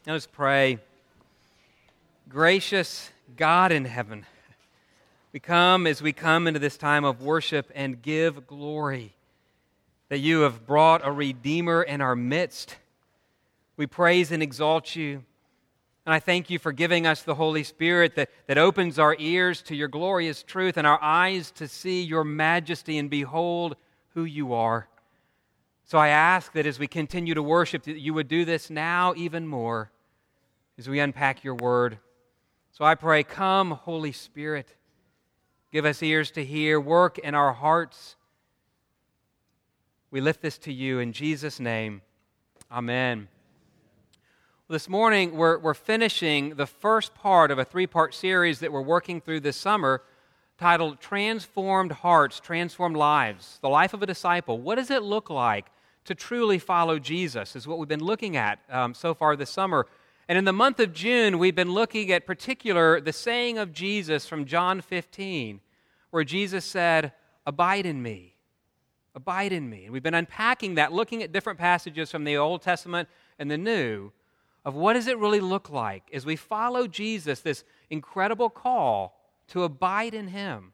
Let us pray. Gracious God in heaven, we come into this time of worship and give glory that you have brought a Redeemer in our midst. We praise and exalt you. And I thank you for giving us the Holy Spirit that opens our ears to your glorious truth and our eyes to see your majesty and behold who you are. So I ask that as we continue to worship, that you would do this now even more as we unpack your word. So I pray, come, Holy Spirit, give us ears to hear, work in our hearts. We lift this to you in Jesus' name. Amen. Well, this morning, we're finishing the first part of a three-part series that we're working through this summer titled Transformed Hearts, Transformed Lives, the life of a disciple. What does it look like to truly follow Jesus is what we've been looking at so far this summer. And in the month of June, we've been looking at the saying of Jesus from John 15, where Jesus said, "Abide in me, abide in me." And we've been unpacking that, looking at different passages from the Old Testament and the New, of what does it really look like as we follow Jesus, this incredible call to abide in Him.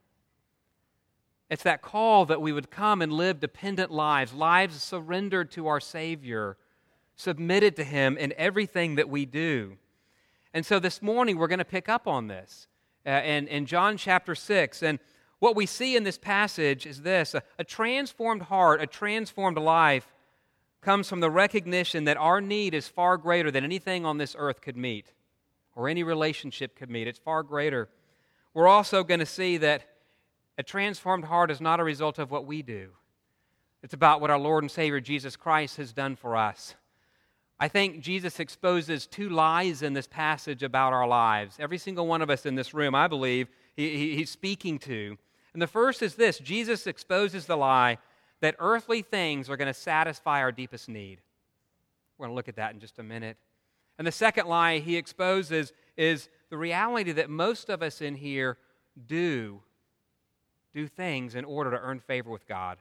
It's that call that we would come and live dependent lives, lives surrendered to our Savior, submitted to Him in everything that we do. And so this morning we're going to pick up on this in John chapter 6. And what we see in this passage is this: a transformed heart, a transformed life comes from the recognition that our need is far greater than anything on this earth could meet or any relationship could meet. It's far greater. We're also going to see that a transformed heart is not a result of what we do. It's about what our Lord and Savior Jesus Christ has done for us. I think Jesus exposes two lies in this passage about our lives. Every single one of us in this room, I believe, he's speaking to. And the first is this: Jesus exposes the lie that earthly things are going to satisfy our deepest need. We're going to look at that in just a minute. And the second lie he exposes is the reality that most of us in here do things in order to earn favor with God.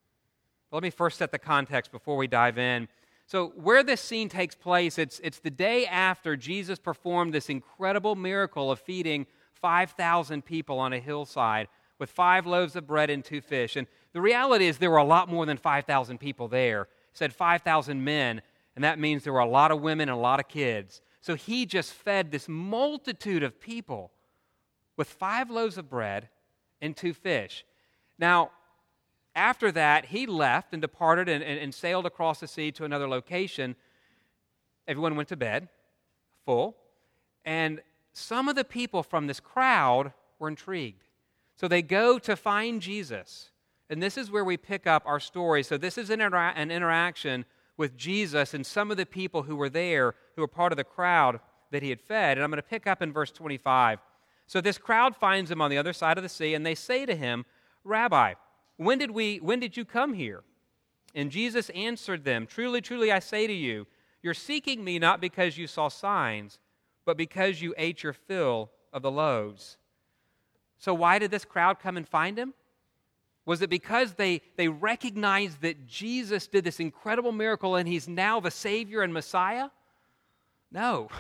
Let me first set the context before we dive in. So where this scene takes place, it's the day after Jesus performed this incredible miracle of feeding 5,000 people on a hillside with 5 loaves of bread and 2 fish. And the reality is there were a lot more than 5,000 people there. It said 5,000 men, and that means there were a lot of women and a lot of kids. So he just fed this multitude of people with 5 loaves of bread and 2 fish. Now, after that, he left and departed and sailed across the sea to another location. Everyone went to bed, full, and some of the people from this crowd were intrigued. So they go to find Jesus, and this is where we pick up our story. So this is an interaction with Jesus and some of the people who were there, who were part of the crowd that he had fed. And I'm going to pick up in verse 25. So this crowd finds him on the other side of the sea, and they say to him, "Rabbi, when did you come here?" And Jesus answered them, "Truly, truly, I say to you, you're seeking me not because you saw signs, but because you ate your fill of the loaves." So why did this crowd come and find him? Was it because they recognized that Jesus did this incredible miracle and he's now the Savior and Messiah? No.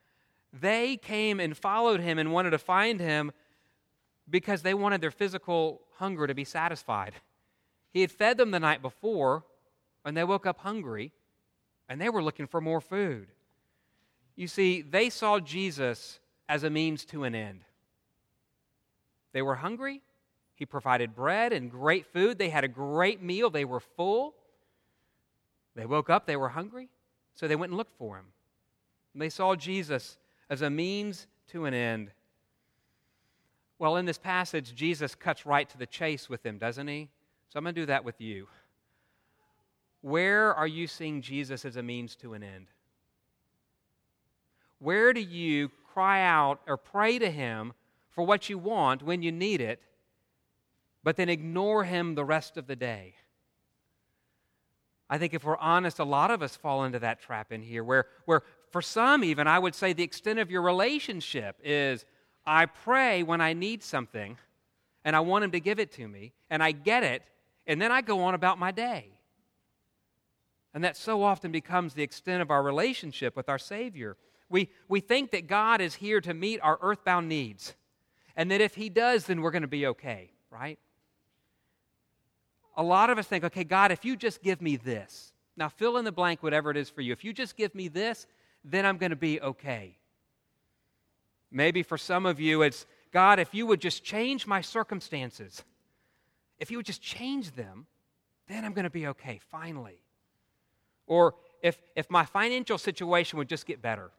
They came and followed him and wanted to find him because they wanted their physical hunger to be satisfied. He had fed them the night before, and they woke up hungry, and they were looking for more food. You see, they saw Jesus as a means to an end. They were hungry. He provided bread and great food. They had a great meal. They were full. They woke up. They were hungry, so they went and looked for him. And they saw Jesus as a means to an end. Well, in this passage, Jesus cuts right to the chase with them, doesn't he? So I'm going to do that with you. Where are you seeing Jesus as a means to an end? Where do you cry out or pray to him for what you want when you need it, but then ignore him the rest of the day? I think if we're honest, a lot of us fall into that trap in here, where for some even, I would say the extent of your relationship is, I pray when I need something, and I want him to give it to me, and I get it, and then I go on about my day. And that so often becomes the extent of our relationship with our Savior. We think that God is here to meet our earthbound needs, and that if He does, then we're going to be okay, right? A lot of us think, okay, God, if you just give me this, now fill in the blank, whatever it is for you. If you just give me this, then I'm going to be okay. Maybe for some of you, it's, God, if you would just change my circumstances, if you would just change them, then I'm going to be okay, finally. Or if my financial situation would just get better,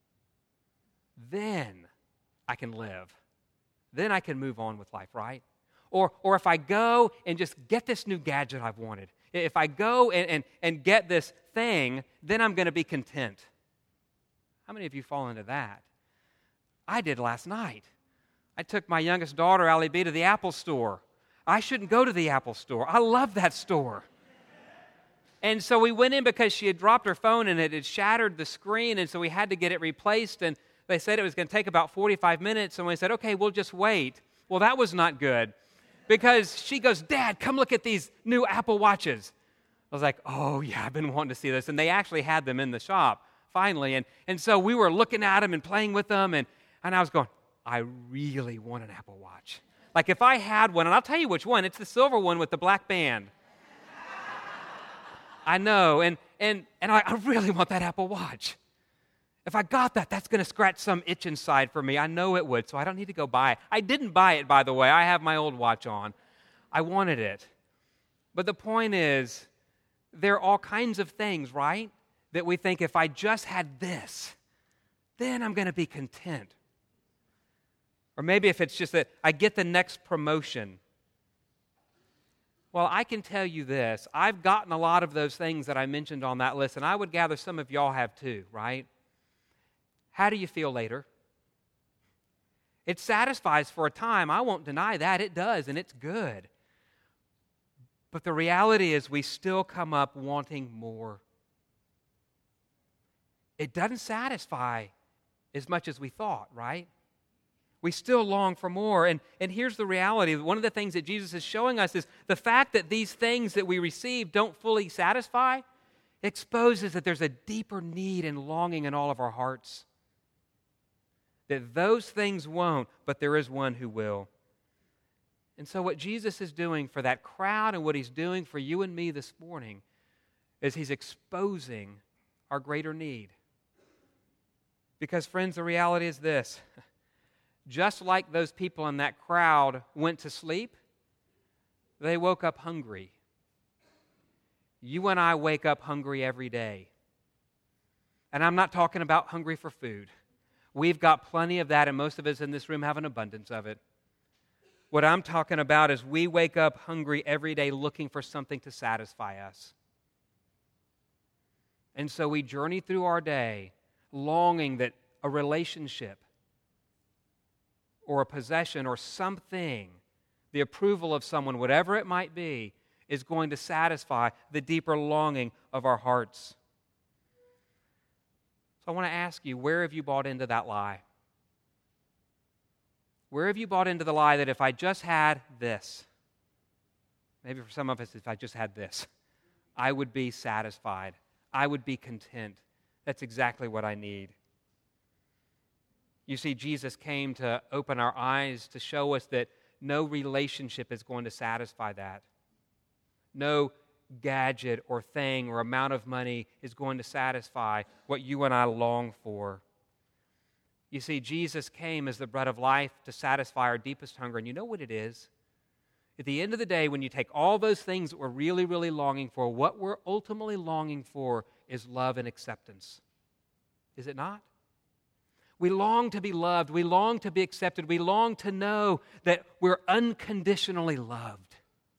then I can live. Then I can move on with life, right? Or if I go and just get this new gadget I've wanted, if I go and get this thing, then I'm going to be content. How many of you fall into that? I did last night. I took my youngest daughter, Allie B, to the Apple store. I shouldn't go to the Apple store. I love that store. And so we went in because she had dropped her phone and it had shattered the screen, and so we had to get it replaced, and they said it was going to take about 45 minutes, and we said, okay, we'll just wait. Well, that was not good because she goes, Dad, come look at these new Apple Watches. I was like, oh, yeah, I've been wanting to see this. And they actually had them in the shop, finally. And so we were looking at them and playing with them, and I was going, I really want an Apple Watch. Like if I had one, and I'll tell you which one, it's the silver one with the black band. I know, and I really want that Apple Watch. If I got that, that's going to scratch some itch inside for me. I know it would, so I don't need to go buy it. I didn't buy it, by the way. I have my old watch on. I wanted it. But the point is, there are all kinds of things, right, that we think if I just had this, then I'm going to be content. Or maybe if it's just that I get the next promotion. Well, I can tell you this. I've gotten a lot of those things that I mentioned on that list, and I would gather some of y'all have too, right? How do you feel later? It satisfies for a time. I won't deny that. It does, and it's good. But the reality is we still come up wanting more. It doesn't satisfy as much as we thought, right? We still long for more. And here's the reality. One of the things that Jesus is showing us is the fact that these things that we receive don't fully satisfy exposes that there's a deeper need and longing in all of our hearts. That those things won't, but there is one who will. And so what Jesus is doing for that crowd and what He's doing for you and me this morning is He's exposing our greater need. Because, friends, the reality is this. Just like those people in that crowd went to sleep, they woke up hungry. You and I wake up hungry every day. And I'm not talking about hungry for food. We've got plenty of that, and most of us in this room have an abundance of it. What I'm talking about is we wake up hungry every day looking for something to satisfy us. And so we journey through our day longing that a relationship or a possession or something, the approval of someone, whatever it might be, is going to satisfy the deeper longing of our hearts. So I want to ask you, where have you bought into that lie? Where have you bought into the lie that if I just had this, maybe for some of us, if I just had this, I would be satisfied. I would be content. That's exactly what I need. You see, Jesus came to open our eyes to show us that no relationship is going to satisfy that. No gadget or thing or amount of money is going to satisfy what you and I long for. You see, Jesus came as the bread of life to satisfy our deepest hunger, and you know what it is? At the end of the day, when you take all those things that we're really, really longing for, what we're ultimately longing for is love and acceptance. Is it not? We long to be loved. We long to be accepted. We long to know that we're unconditionally loved.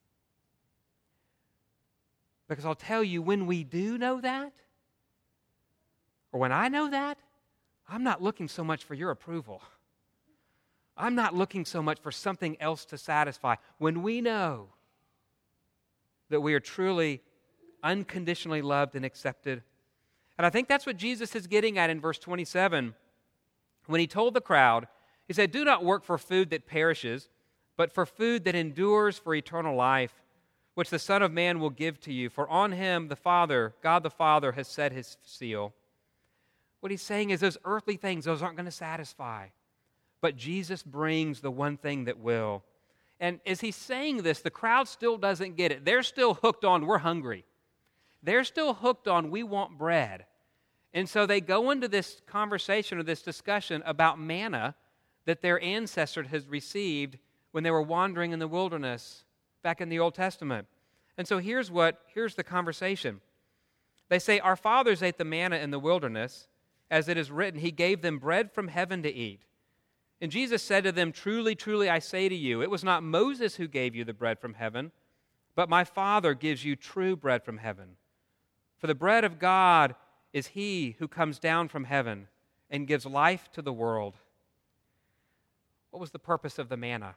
Because I'll tell you, when we do know that, or when I know that, I'm not looking so much for your approval. I'm not looking so much for something else to satisfy. When we know that we are truly unconditionally loved and accepted. And I think that's what Jesus is getting at in verse 27. When He told the crowd, He said, "Do not work for food that perishes, but for food that endures for eternal life, which the Son of Man will give to you. For on Him the Father, God the Father, has set His seal." What he's saying is those earthly things, those aren't going to satisfy. But Jesus brings the one thing that will. And as he's saying this, the crowd still doesn't get it. They're still hooked on, we're hungry. They're still hooked on, we want bread. And so they go into this conversation or this discussion about manna that their ancestors had received when they were wandering in the wilderness back in the Old Testament. And so here's the conversation. They say, our fathers ate the manna in the wilderness, as it is written, he gave them bread from heaven to eat. And Jesus said to them, truly, truly, I say to you, it was not Moses who gave you the bread from heaven, but my Father gives you true bread from heaven. For the bread of God is he who comes down from heaven and gives life to the world. What was the purpose of the manna?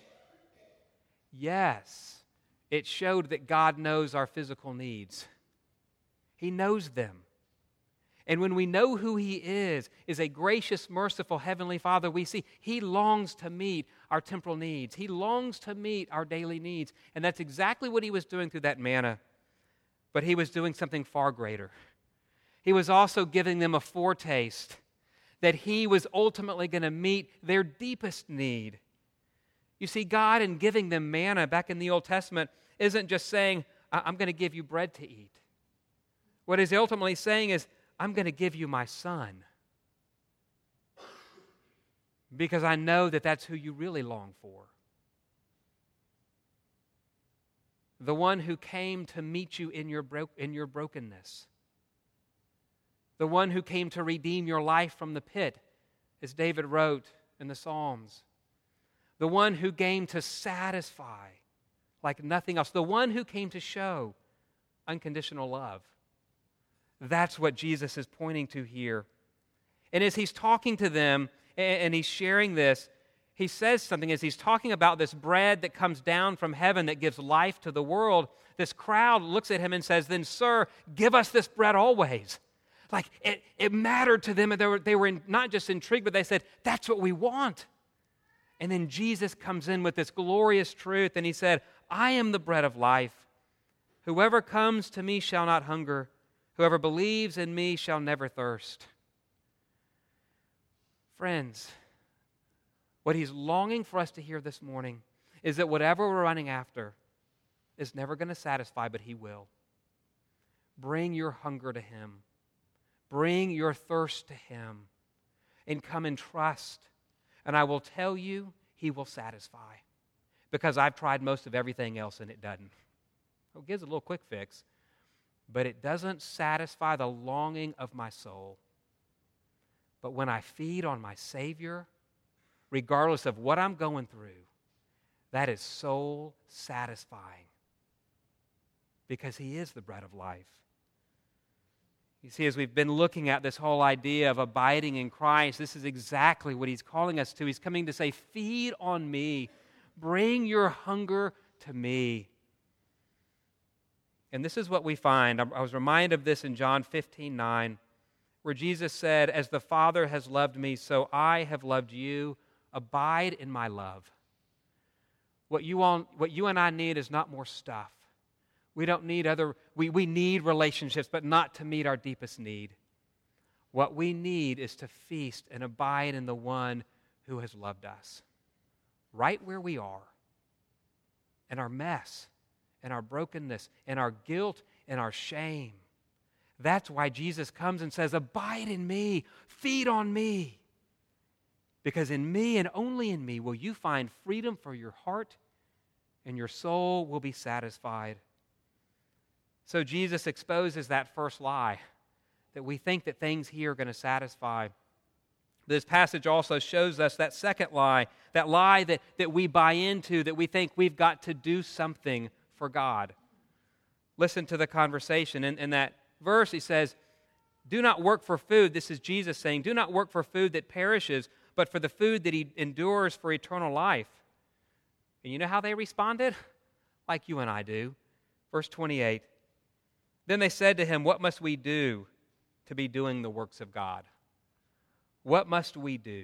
Yes, it showed that God knows our physical needs. He knows them. And when we know who he is a gracious, merciful Heavenly Father, we see he longs to meet our temporal needs. He longs to meet our daily needs. And that's exactly what he was doing through that manna. But he was doing something far greater. He was also giving them a foretaste that he was ultimately going to meet their deepest need. You see, God, in giving them manna back in the Old Testament, isn't just saying, I'm going to give you bread to eat. What he's ultimately saying is, I'm going to give you my son. Because I know that that's who you really long for. The one who came to meet you in your brokenness. The one who came to redeem your life from the pit, as David wrote in the Psalms. The one who came to satisfy like nothing else. The one who came to show unconditional love. That's what Jesus is pointing to here. And as he's talking to them and he's sharing this, he says something as he's talking about this bread that comes down from heaven that gives life to the world. This crowd looks at him and says, then, sir, give us this bread always. Like it mattered to them, and they were not just intrigued, but they said, that's what we want. And then Jesus comes in with this glorious truth, and he said, I am the bread of life. Whoever comes to me shall not hunger. Whoever believes in me shall never thirst. Friends, what he's longing for us to hear this morning is that whatever we're running after is never going to satisfy, but he will. Bring your hunger to him. Bring your thirst to him. And come and trust. And I will tell you, he will satisfy. Because I've tried most of everything else and it doesn't. It gives a little quick fix. But it doesn't satisfy the longing of my soul. But when I feed on my Savior, regardless of what I'm going through, that is soul satisfying. Because he is the bread of life. You see, as we've been looking at this whole idea of abiding in Christ, this is exactly what he's calling us to. He's coming to say, feed on me. Bring your hunger to me. And this is what we find. I was reminded of this in John 15:9, where Jesus said, as the Father has loved me, so I have loved you. Abide in my love. What you and I need is not more stuff. We don't need we need relationships, but not to meet our deepest need. What we need is to feast and abide in the one who has loved us. Right where we are. In our mess, in our brokenness, in our guilt, in our shame. That's why Jesus comes and says, abide in me, feed on me. Because in me and only in me will you find freedom for your heart, and your soul will be satisfied. So Jesus exposes that first lie, that we think that things here are going to satisfy. This passage also shows us that second lie, that lie that we buy into, that we think we've got to do something for God. Listen to the conversation. In that verse, he says, do not work for food. This is Jesus saying, do not work for food that perishes, but for the food that he endures for eternal life. And you know how they responded? Like you and I do. Verse 28. Then they said to him, what must we do to be doing the works of God? What must we do?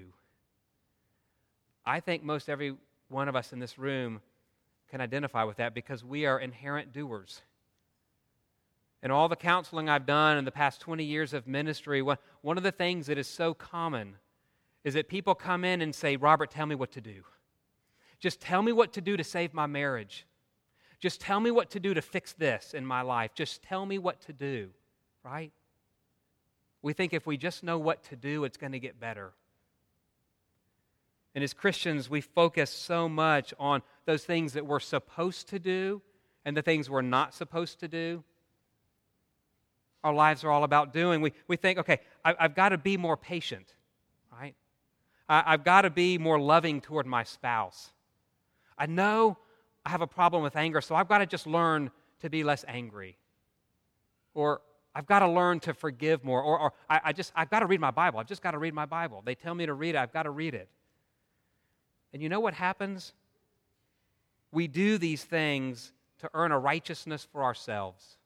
I think most every one of us in this room can identify with that because we are inherent doers. And all the counseling I've done in the past 20 years of ministry, one of the things that is so common is that people come in and say, Robert, tell me what to do. Just tell me what to do to save my marriage. Just tell me what to do to fix this in my life. Just tell me what to do, right? We think if we just know what to do, it's going to get better. And as Christians, we focus so much on those things that we're supposed to do and the things we're not supposed to do. Our lives are all about doing. We think, okay, I've got to be more patient, right? I've got to be more loving toward my spouse. I know I have a problem with anger, so I've got to just learn to be less angry. Or I've got to learn to forgive more. Or I've got to read my Bible. I've just got to read my Bible. They tell me to read it. I've got to read it. And you know what happens? We do these things to earn a righteousness for ourselves.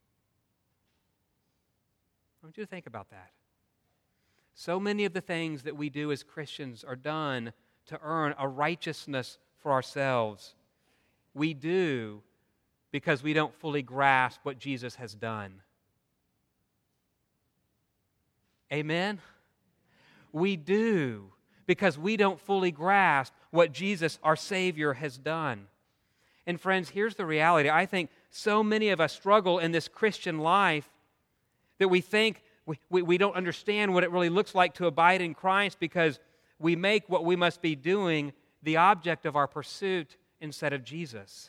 I want you to think about that. So many of the things that we do as Christians are done to earn a righteousness for ourselves. We do because we don't fully grasp what Jesus has done. Amen? We do because we don't fully grasp what Jesus, our Savior, has done. And friends, here's the reality. I think so many of us struggle in this Christian life that we think we don't understand what it really looks like to abide in Christ because we make what we must be doing the object of our pursuit instead of Jesus.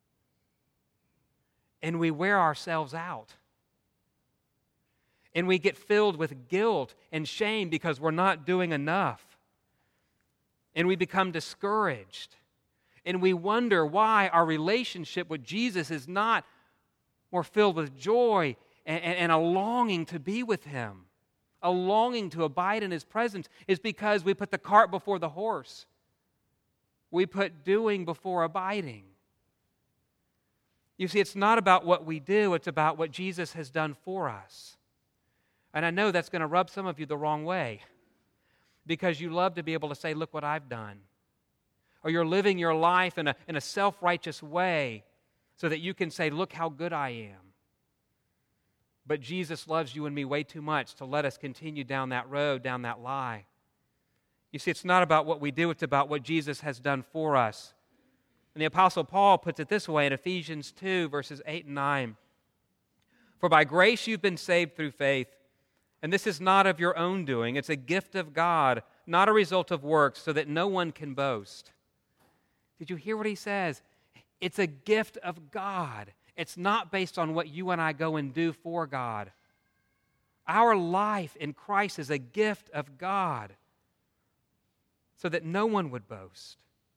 And we wear ourselves out. And we get filled with guilt and shame because we're not doing enough. And we become discouraged. And we wonder why our relationship with Jesus is not more filled with joy and a longing to be with Him. A longing to abide in His presence is because we put the cart before the horse. We put doing before abiding. You see, it's not about what we do, it's about what Jesus has done for us. And I know that's going to rub some of you the wrong way because you love to be able to say, look what I've done. Or you're living your life in a self-righteous way so that you can say, look how good I am. But Jesus loves you and me way too much to let us continue down that road, down that lie. You see, it's not about what we do, it's about what Jesus has done for us. And the Apostle Paul puts it this way in Ephesians 2, verses 8 and 9. For by grace you've been saved through faith, and this is not of your own doing. It's a gift of God, not a result of works, so that no one can boast. Did you hear what he says? It's a gift of God. It's not based on what you and I go and do for God. Our life in Christ is a gift of God, so that no one would boast.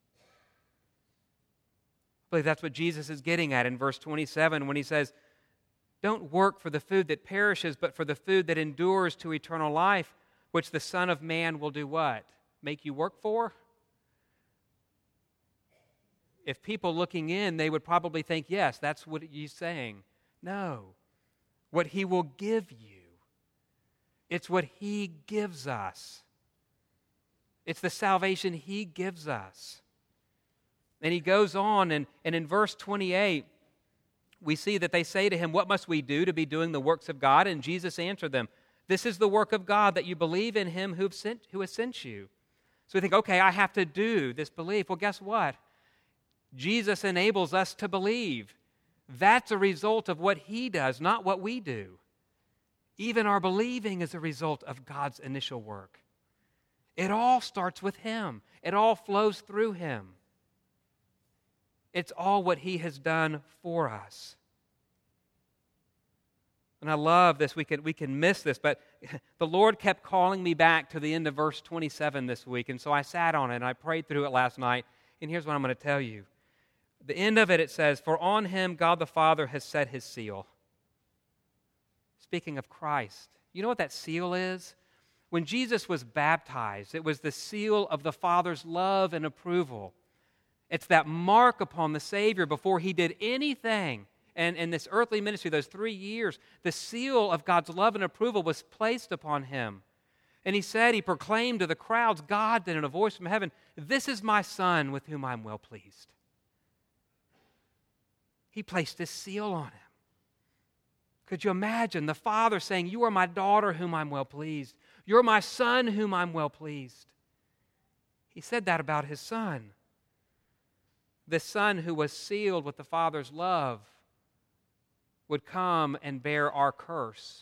I believe that's what Jesus is getting at in verse 27 when he says, don't work for the food that perishes, but for the food that endures to eternal life, which the Son of Man will do what? Make you work for? If people looking in, they would probably think, yes, that's what he's saying. No. What He will give you. It's what He gives us. It's the salvation He gives us. And he goes on, and in verse 28, we see that they say to him, what must we do to be doing the works of God? And Jesus answered them, this is the work of God, that you believe in Him who has sent you. So we think, okay, I have to do this belief. Well, guess what? Jesus enables us to believe. That's a result of what He does, not what we do. Even our believing is a result of God's initial work. It all starts with Him. It all flows through Him. It's all what He has done for us. And I love this. We can miss this, but the Lord kept calling me back to the end of verse 27 this week, and so I sat on it and I prayed through it last night, and here's what I'm going to tell you. The end of it, it says, for on Him God the Father has set His seal. Speaking of Christ, you know what that seal is? When Jesus was baptized, it was the seal of the Father's love and approval. It's that mark upon the Savior before He did anything. And in this earthly ministry, those 3 years, the seal of God's love and approval was placed upon Him. And He said, He proclaimed to the crowds, God did in a voice from heaven, this is my Son with whom I'm well pleased. He placed His seal on Him. Could you imagine the Father saying, "You are my daughter whom I'm well pleased. You're my Son whom I'm well pleased"? He said that about His Son. The Son who was sealed with the Father's love would come and bear our curse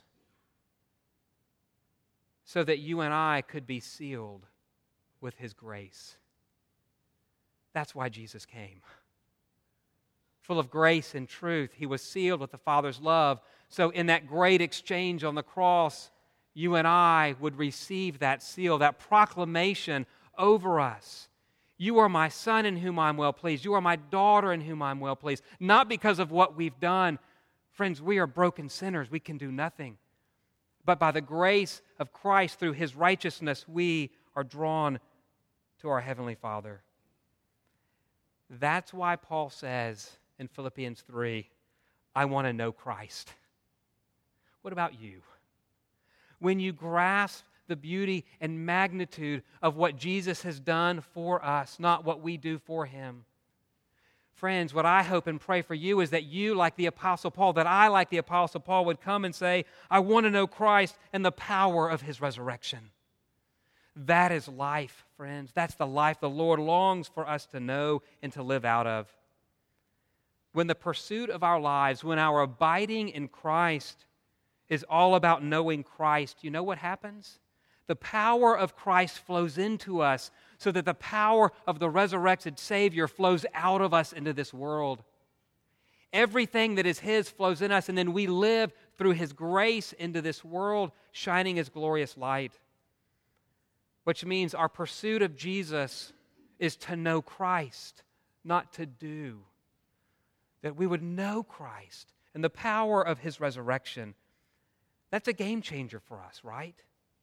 so that you and I could be sealed with His grace. That's why Jesus came. Full of grace and truth, He was sealed with the Father's love. So in that great exchange on the cross, you and I would receive that seal, that proclamation over us. You are my Son in whom I'm well pleased. You are my daughter in whom I'm well pleased. Not because of what we've done. Friends, we are broken sinners. We can do nothing. But by the grace of Christ, through His righteousness, we are drawn to our Heavenly Father. That's why Paul says in Philippians 3, I want to know Christ. What about you? When you grasp the beauty and magnitude of what Jesus has done for us, not what we do for Him. Friends, what I hope and pray for you is that you, like the Apostle Paul, that I, like the Apostle Paul, would come and say, I want to know Christ and the power of His resurrection. That is life, friends. That's the life the Lord longs for us to know and to live out of. When the pursuit of our lives, when our abiding in Christ is all about knowing Christ, you know what happens? The power of Christ flows into us so that the power of the resurrected Savior flows out of us into this world. Everything that is His flows in us, and then we live through His grace into this world, shining His glorious light. Which means our pursuit of Jesus is to know Christ, not to do. That we would know Christ and the power of His resurrection. That's a game changer for us, right?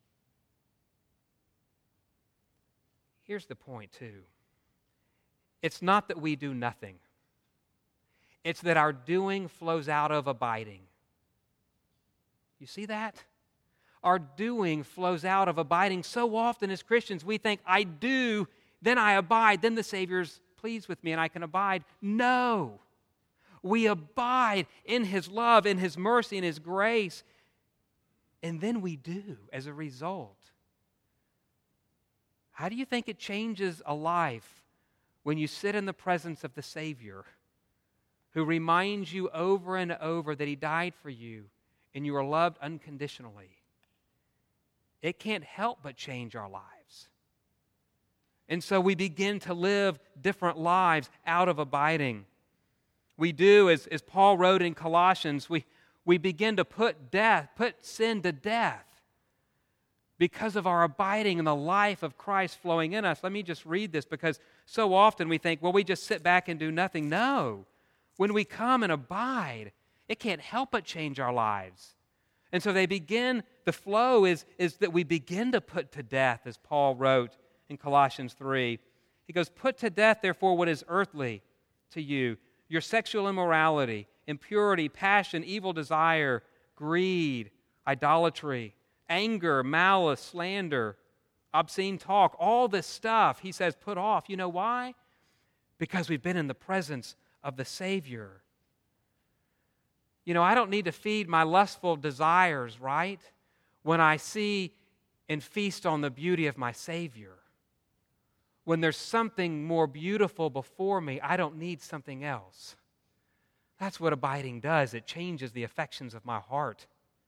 Here's the point, too. It's not that we do nothing. It's that our doing flows out of abiding. You see that? Our doing flows out of abiding. So often as Christians, we think, I do, then I abide, then the Savior's pleased with me and I can abide. No. We abide in His love, in His mercy, in His grace, and then we do as a result. How do you think it changes a life when you sit in the presence of the Savior who reminds you over and over that He died for you and you are loved unconditionally? It can't help but change our lives. And so we begin to live different lives out of abiding. We do, as Paul wrote in Colossians, we begin to put sin to death because of our abiding in the life of Christ flowing in us. Let me just read this, because so often we think, well, we just sit back and do nothing. No. When we come and abide, it can't help but change our lives. And so the flow is that we begin to put to death, as Paul wrote in Colossians 3. He goes, put to death, therefore, what is earthly to you, your sexual immorality, impurity, passion, evil desire, greed, idolatry, anger, malice, slander, obscene talk, all this stuff, he says, put off. You know why? Because we've been in the presence of the Savior. You know, I don't need to feed my lustful desires, right? When I see and feast on the beauty of my Savior. When there's something more beautiful before me, I don't need something else. That's what abiding does. It changes the affections of my heart.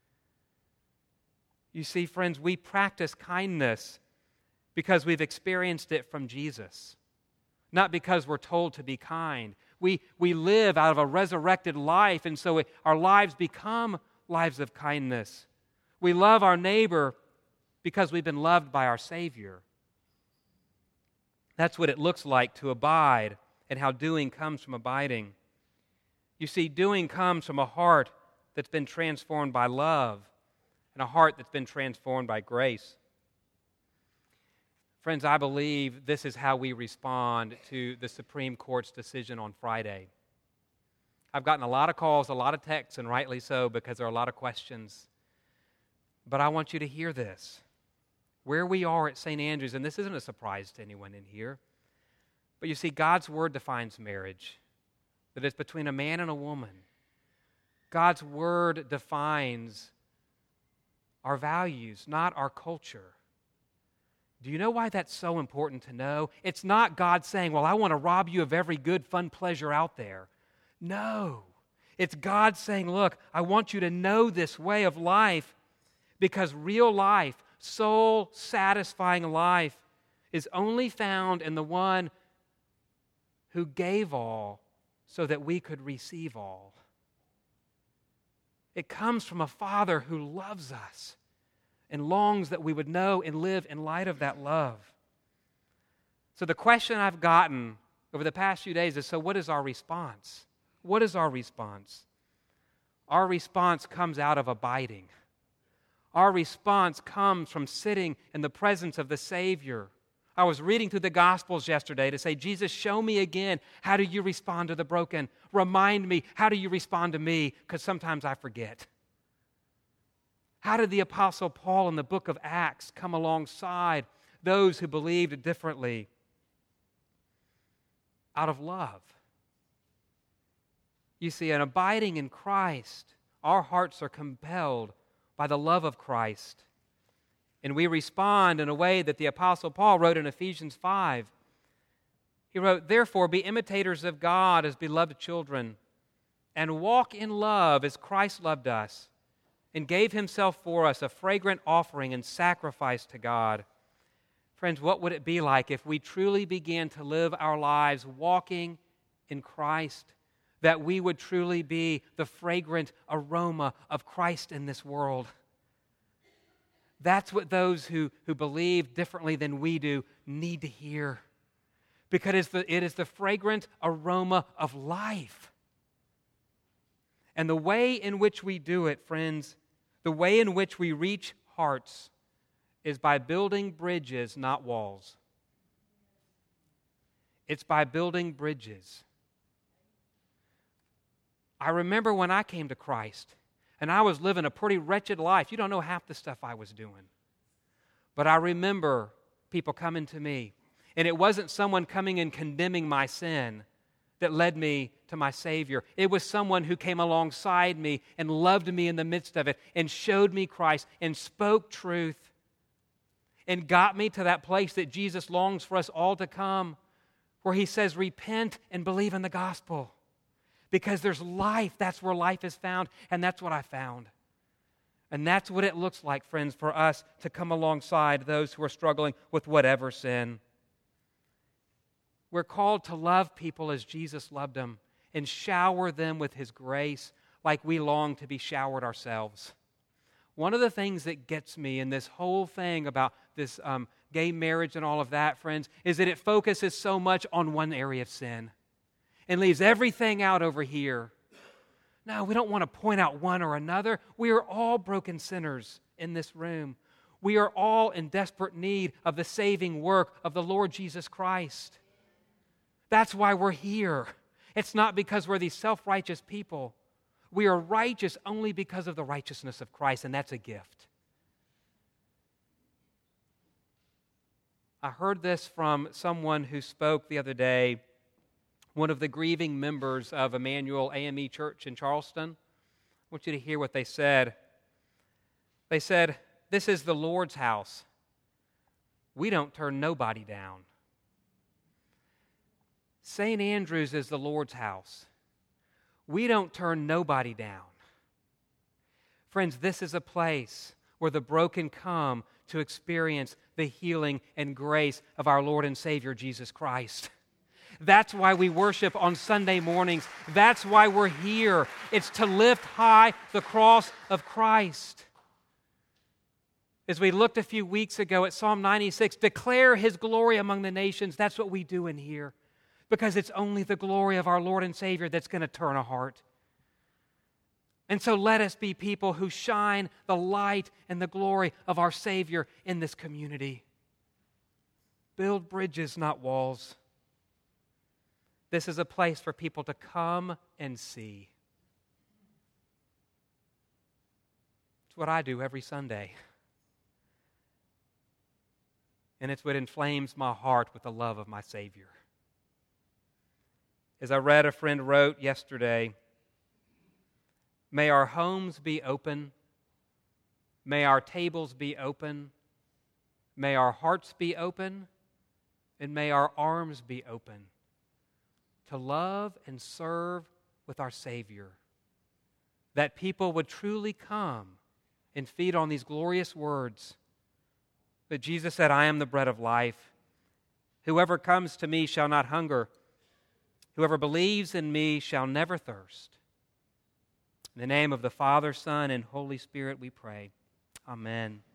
You see, friends, we practice kindness because we've experienced it from Jesus, not because we're told to be kind. We live out of a resurrected life, and so our lives become lives of kindness. We love our neighbor because we've been loved by our Savior. That's what it looks like to abide, and how doing comes from abiding. You see, doing comes from a heart that's been transformed by love and a heart that's been transformed by grace. Friends, I believe this is how we respond to the Supreme Court's decision on Friday. I've gotten a lot of calls, a lot of texts, and rightly so, because there are a lot of questions. But I want you to hear this. Where we are at St. Andrews, and this isn't a surprise to anyone in here, but you see, God's Word defines marriage, that it's between a man and a woman. God's Word defines our values, not our culture. Do you know why that's so important to know? It's not God saying, well, I want to rob you of every good, fun pleasure out there. No. It's God saying, look, I want you to know this way of life because real life, soul-satisfying life, is only found in the one who gave all so that we could receive all. It comes from a Father who loves us and longs that we would know and live in light of that love. So the question I've gotten over the past few days is, so what is our response? What is our response? Our response comes out of abiding. Our response comes from sitting in the presence of the Savior. I was reading through the Gospels yesterday to say, Jesus, show me again, how do you respond to the broken? Remind me, how do you respond to me? Because sometimes I forget. How did the Apostle Paul in the book of Acts come alongside those who believed differently? Out of love. You see, in abiding in Christ, our hearts are compelled by the love of Christ. And we respond in a way that the Apostle Paul wrote in Ephesians 5. He wrote, therefore, be imitators of God as beloved children, and walk in love as Christ loved us, and gave himself for us a fragrant offering and sacrifice to God. Friends, what would it be like if we truly began to live our lives walking in Christ, that we would truly be the fragrant aroma of Christ in this world? That's what those who believe differently than we do need to hear. Because it is the fragrant aroma of life. And the way in which we do it, friends, the way in which we reach hearts is by building bridges, not walls. It's by building bridges. I remember when I came to Christ, and I was living a pretty wretched life. You don't know half the stuff I was doing. But I remember people coming to me, and it wasn't someone coming and condemning my sin that led me to my Savior. It was someone who came alongside me and loved me in the midst of it and showed me Christ and spoke truth and got me to that place that Jesus longs for us all to come, where he says, repent and believe in the gospel. Because there's life. That's where life is found, and that's what I found. And that's what it looks like, friends, for us to come alongside those who are struggling with whatever sin. We're called to love people as Jesus loved them and shower them with his grace like we long to be showered ourselves. One of the things that gets me in this whole thing about this gay marriage and all of that, friends, is that it focuses so much on one area of sin and leaves everything out over here. No, we don't want to point out one or another. We are all broken sinners in this room. We are all in desperate need of the saving work of the Lord Jesus Christ. That's why we're here. It's not because we're these self-righteous people. We are righteous only because of the righteousness of Christ, and that's a gift. I heard this from someone who spoke the other day, one of the grieving members of Emmanuel AME Church in Charleston. I want you to hear what they said. They said, this is the Lord's house. We don't turn nobody down. St. Andrew's is the Lord's house. We don't turn nobody down. Friends, this is a place where the broken come to experience the healing and grace of our Lord and Savior, Jesus Christ. That's why we worship on Sunday mornings. That's why we're here. It's to lift high the cross of Christ. As we looked a few weeks ago at Psalm 96, declare his glory among the nations. That's what we do in here. Because it's only the glory of our Lord and Savior that's going to turn a heart. And so let us be people who shine the light and the glory of our Savior in this community. Build bridges, not walls. This is a place for people to come and see. It's what I do every Sunday. And it's what inflames my heart with the love of my Savior. As I read, a friend wrote yesterday, May our homes be open. May our tables be open. May our hearts be open. And may our arms be open to love and serve with our Savior. That people would truly come and feed on these glorious words that Jesus said, I am the bread of life. Whoever comes to me shall not hunger. Whoever believes in me shall never thirst. In the name of the Father, Son, and Holy Spirit we pray. Amen.